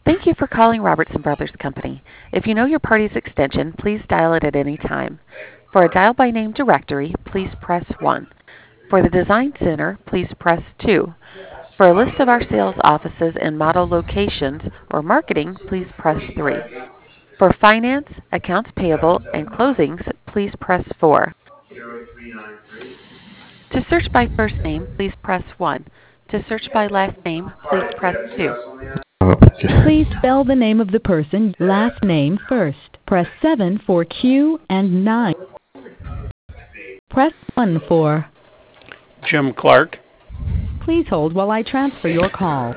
Thank you for calling Robertson Brothers Company. If you know your party's extension, please dial it at any time. For a dial by name directory, please press 1. For the Design Center, please press 2. For a list of our sales offices and model locations or marketing, please press 3. For finance, accounts payable, and closings, please press 4. To search by first name, please press 1. To search by last name, please press 2. Okay. Please spell the name of the person, last name first. Press 7 for Q and 9. Press 1 for. Jim Clark. Please hold while I transfer your call.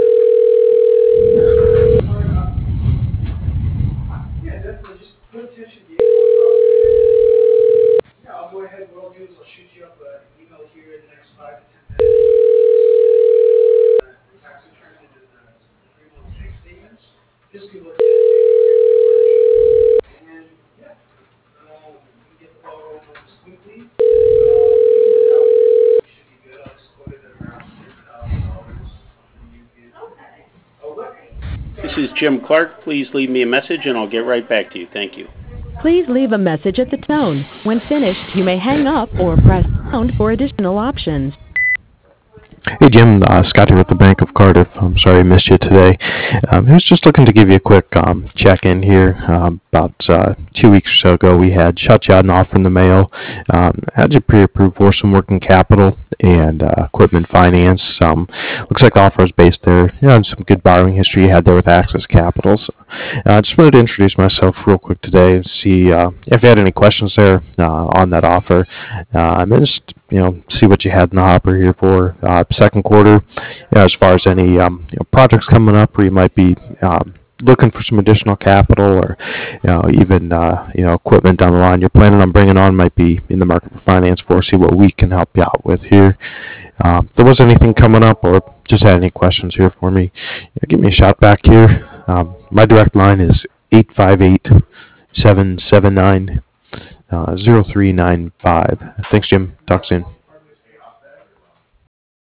This is Jim Clark. Please leave me a message and I'll get right back to you. Thank you. Please leave a message at the tone. When finished, you may hang up or press pound for additional options. Hey Jim, Scott here with the Bank of Cardiff. I'm sorry I missed you today. I was just looking to give you a quick check-in here. About 2 weeks or so ago, we had shot you out an offer in the mail. Had you pre-approved for some working capital and equipment finance. Looks like the offer is based there. On some good borrowing history you had there with Access Capital. So, I just wanted to introduce myself real quick today and see if you had any questions there on that offer. And then just see what you had in the hopper here for second quarter, as far as any projects coming up where you might be looking for some additional capital or even equipment down the line you're planning on bringing on, might be in the market for finance for. See what we can help you out with here. If there was anything coming up or just had any questions here for me, give me a shout back here. My direct line is 858-779-0395. Thanks, Jim. Talk soon.